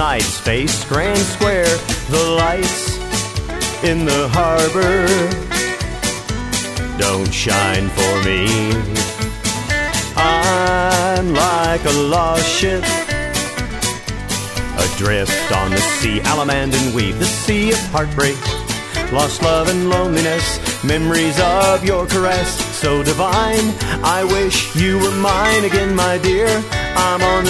sights face Grand Square. The lights in the harbor don't shine for me. I'm like a lost ship adrift on the sea. Alamand and weave, the sea of heartbreak, lost love and loneliness, memories of your caress so divine. I wish you were mine again, my dear. I'm on the